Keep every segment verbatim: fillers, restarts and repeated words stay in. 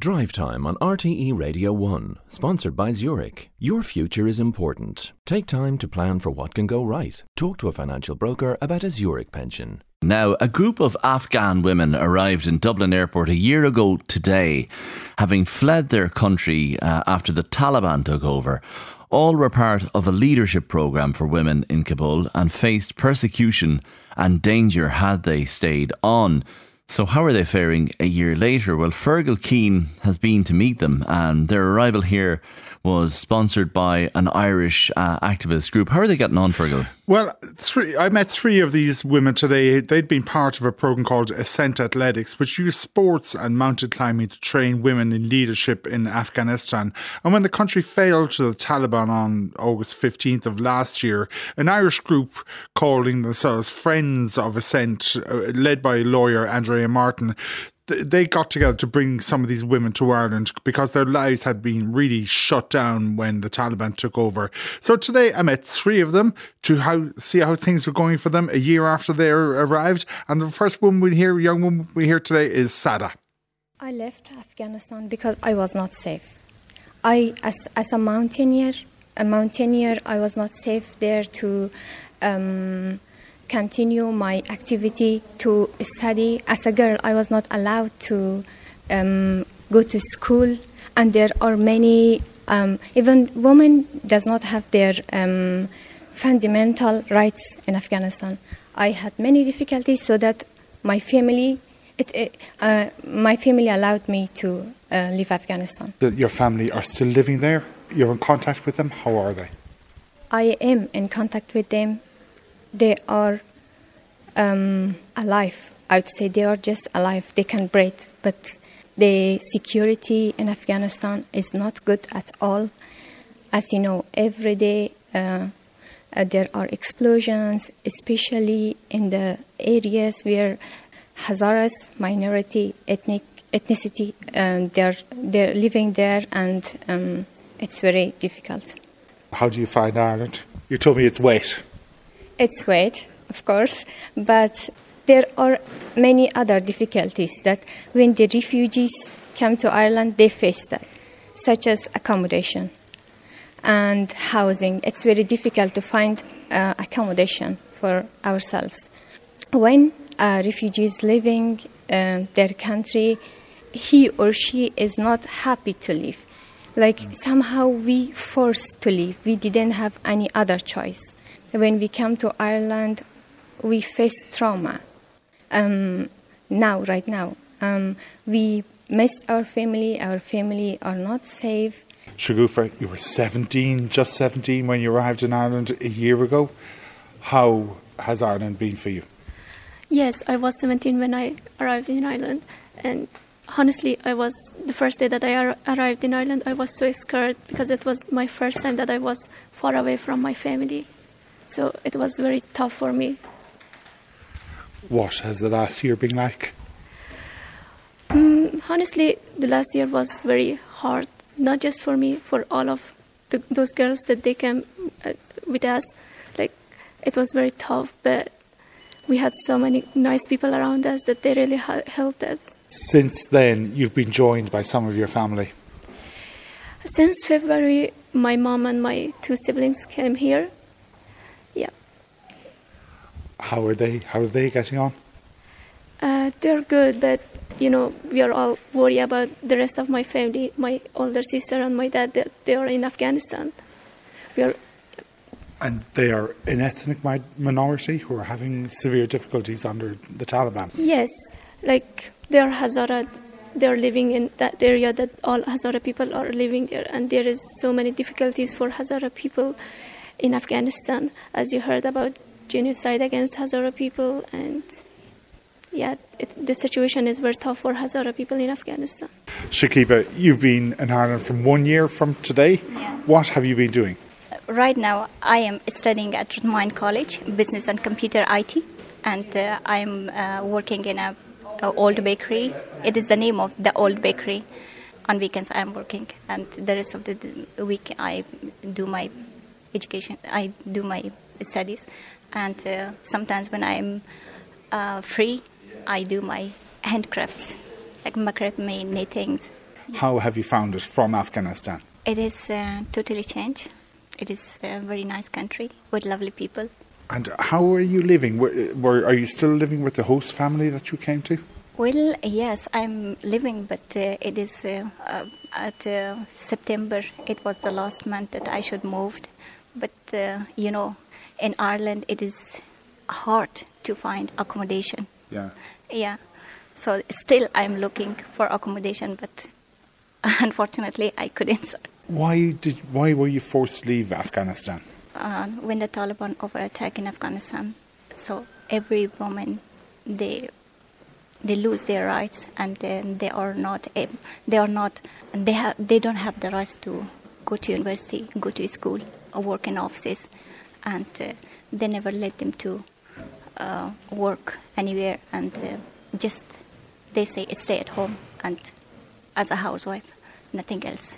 Drive Time on R T E Radio one, sponsored by Zurich. Your future is important. Take time to plan for what can go right. Talk to a financial broker about a Zurich pension. Now, a group of Afghan women arrived in Dublin Airport a year ago today, having fled their country uh, after the Taliban took over. All were part of a leadership programme for women in Kabul and faced persecution and danger had they stayed on. So how are they faring a year later? Well, Fergal Keane has been to meet them, and their arrival here was sponsored by an Irish uh, activist group. How are they getting on, Fergal? Well, three, I met three of these women today. They'd been part of a programme called Ascent Athletics, which used sports and mountain climbing to train women in leadership in Afghanistan. And when the country failed to the Taliban on August fifteenth of last year, an Irish group calling themselves Friends of Ascent, uh, led by lawyer Andrea Martin, they got together to bring some of these women to Ireland because their lives had been really shut down when the Taliban took over. So today I met three of them to how, see how things were going for them a year after they arrived. And the first woman we hear, young woman we hear today is Sada. I left Afghanistan because I was not safe. I, as, as a mountaineer, a mountaineer, I was not safe there to um, continue my activity, to study. As a girl, I was not allowed to um, go to school, and there are many, um, even women does not have their um, fundamental rights in Afghanistan. I had many difficulties, so that my family, it, it, uh, my family allowed me to uh, leave Afghanistan. Your family are still living there? You're in contact with them? How are they? I am in contact with them. They are um, alive. I would say they are just alive. They can breathe, but the security in Afghanistan is not good at all. As you know, every day uh, uh, there are explosions, especially in the areas where Hazaras, minority ethnic ethnicity, um, they're they're living there, and um, it's very difficult. How do you find Ireland? You told me it's wet. It's wet, of course, but there are many other difficulties that when the refugees come to Ireland, they face that, such as accommodation and housing. It's very difficult to find uh, accommodation for ourselves. When a refugee is leaving uh, their country, he or she is not happy to leave. Like somehow we forced to leave. We didn't have any other choice. When we come to Ireland, we face trauma. Um, now, right now, um, we miss our family. Our family are not safe. Shagufta, you were seventeen, just seventeen when you arrived in Ireland a year ago. How has Ireland been for you? Yes, I was seventeen when I arrived in Ireland, and honestly, I was the first day that I ar- arrived in Ireland, I was so scared because it was my first time that I was far away from my family. So it was very tough for me. What has the last year been like? Um, honestly, the last year was very hard, not just for me, for all of the, those girls that they came uh, with us. Like, it was very tough, but we had so many nice people around us that they really ha- helped us. Since then, you've been joined by some of your family. Since February, my mom and my two siblings came here. Yeah. How are they? How are they getting on? Uh, they're good, but, you know, we are all worried about the rest of my family. My older sister and my dad, they, they are in Afghanistan. We are... And they are an ethnic mi- minority who are having severe difficulties under the Taliban. Yes, like they are Hazara. They are living in that area that all Hazara people are living there, and there is so many difficulties for Hazara people in Afghanistan, as you heard about genocide against Hazara people, and yeah, it, the situation is very tough for Hazara people in Afghanistan. Shakiba, you've been in Ireland from one year from today. Yeah. What have you been doing? Right now, I am studying at Rotmine College, Business and Computer I T, and uh, I'm uh, working in a, a old bakery. It is the name of the old bakery. On weekends, I am working, and the rest of the week, I do my education. I do my studies, and uh, sometimes when I am uh, free, I do my handcrafts, like macrame, knitting. How have you found it from Afghanistan? It is uh, totally changed. It is a very nice country with lovely people. And how are you living? Were, were, are you still living with the host family that you came to? Well, yes, I'm living, but uh, it is uh, uh, at uh, September. It was the last month that I should move. But, uh, you know, in Ireland, it is hard to find accommodation. Yeah. Yeah. So still I'm looking for accommodation, but unfortunately I couldn't. Why did? Why were you forced to leave Afghanistan? Uh, when the Taliban over-attack in Afghanistan, so every woman, they they lose their rights, and then they are not able, they are not they have they don't have the rights to go to university, go to school, or work in offices, and uh, they never let them to uh, work anywhere, and uh, just they say stay at home and as a housewife, nothing else.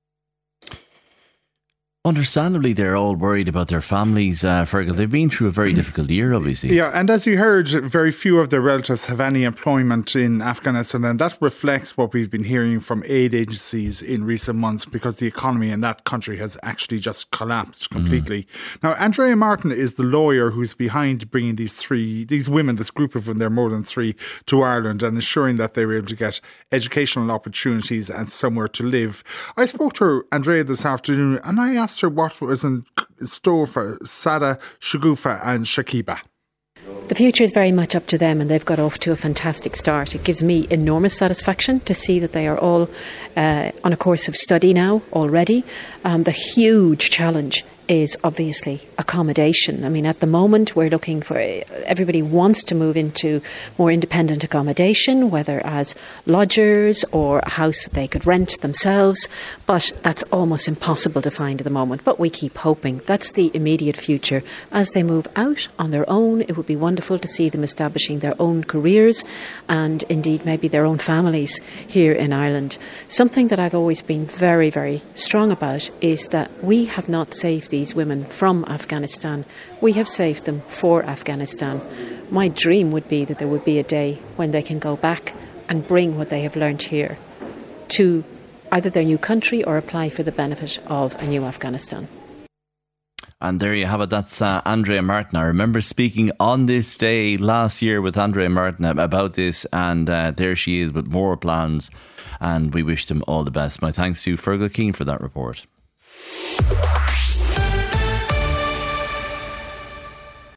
Understandably, they're all worried about their families, uh, Fergal. They've been through a very difficult year, obviously. Yeah, and as you heard, very few of their relatives have any employment in Afghanistan, and that reflects what we've been hearing from aid agencies in recent months, because the economy in that country has actually just collapsed completely. Mm. Now, Andrea Martin is the lawyer who's behind bringing these three, these women, this group of women, there are more than three, to Ireland and ensuring that they were able to get educational opportunities and somewhere to live. I spoke to Andrea this afternoon and I asked her what was in store for Sada, Shagufa and Shakiba. The future is very much up to them, and they've got off to a fantastic start. It gives me enormous satisfaction to see that they are all uh, on a course of study now already. Um, the huge challenge is obviously accommodation. I mean, at the moment we're looking for, everybody wants to move into more independent accommodation, whether as lodgers or a house that they could rent themselves, but that's almost impossible to find at the moment. But we keep hoping. That's the immediate future. As they move out on their own, it would be wonderful to see them establishing their own careers and indeed maybe their own families here in Ireland. Something that I've always been very, very strong about is that we have not saved these women from Afghanistan. We have saved them for Afghanistan. My dream would be that there would be a day when they can go back and bring what they have learned here to either their new country or apply for the benefit of a new Afghanistan. And there you have it. That's uh, Andrea Martin. I remember speaking on this day last year with Andrea Martin about this, and uh, there she is with more plans, and we wish them all the best. My thanks to Fergal Keane for that report.